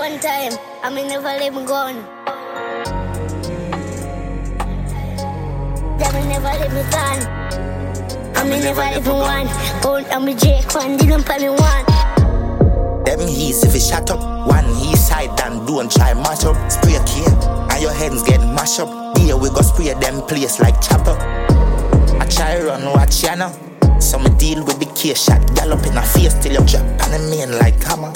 one time, I may never let me go. They will never let me gone. I may never let me one. Gold and me Jake one, didn't pay me one. Them he's if it shut up, one east side and don't try mash up. Spray a key, and your heads get mashed up. Here we go spray them place like chopper. I try run watch ya now. So me deal with the case shot, gallop in a face till you drop on the main like hammer.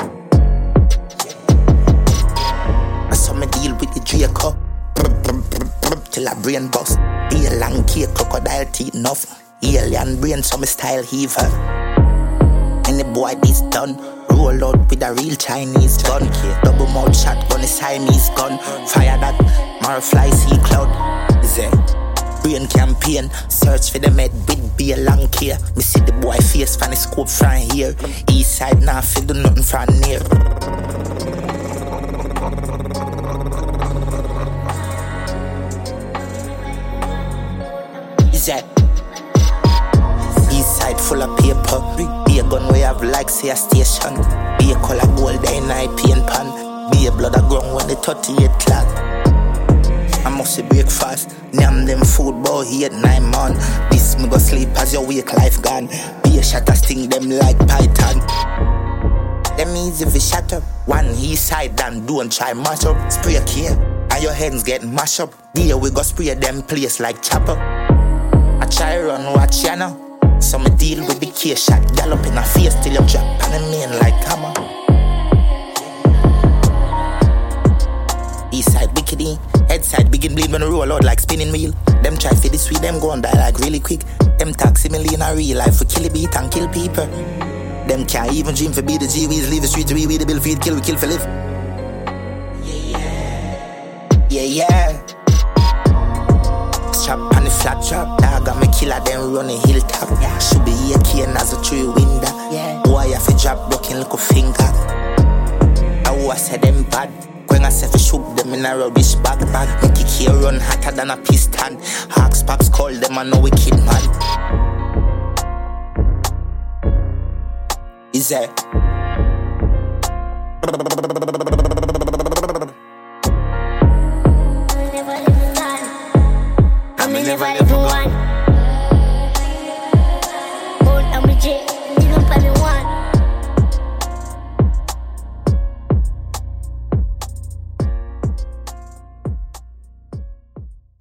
I saw me deal with the Draco, till a brain bust. Be a long cake, crocodile teeth enough. Alien brain, so me style heaver. Any boy this done, roll out with a real Chinese gun. Double mouth shotgun, a Siamese gun. Fire that, Marfly sea cloud. Is it? Brain campaign, search for the med with be a long care. Me see the boy face from the scope from here. East side now feel do nothing from near. Is that? East side full of paper. Be a gun we have like say a station. Be a color gold in I paint pan. Be a blood a ground when the 38 clock. I must say breakfast. Name them food boy here at 9 months. This me go sleep as your wake life gone. Be a shot a sting them like python. Them easy if shut up. One east side and don't try mash up. Spray a key and your hands get mashed up. Here we go spray them place like chopper. I try run watch ya now. So me deal with the case shot, gallop in a face till you drop on the main like hammer. East side wickedy, head side begin bleed when I roll out like spinning wheel. Them try for the sweet, them go and die like really quick. Them taxi me in a real life for kill a beat and kill people. Them can't even dream for be the G-Wees, leave the street to be the bill feed, kill we kill for live. Yeah. Strap on the flat drop, dog got me killer, then run a hilltop. Should be here key as a tree window. Boy, I fi drop broken little finger. I said them bad. When I say fi shoot them in a rubbish bag. Make it here run hotter than a piston. Hawks pops call them a no wicked man. Is that? I may never let me one.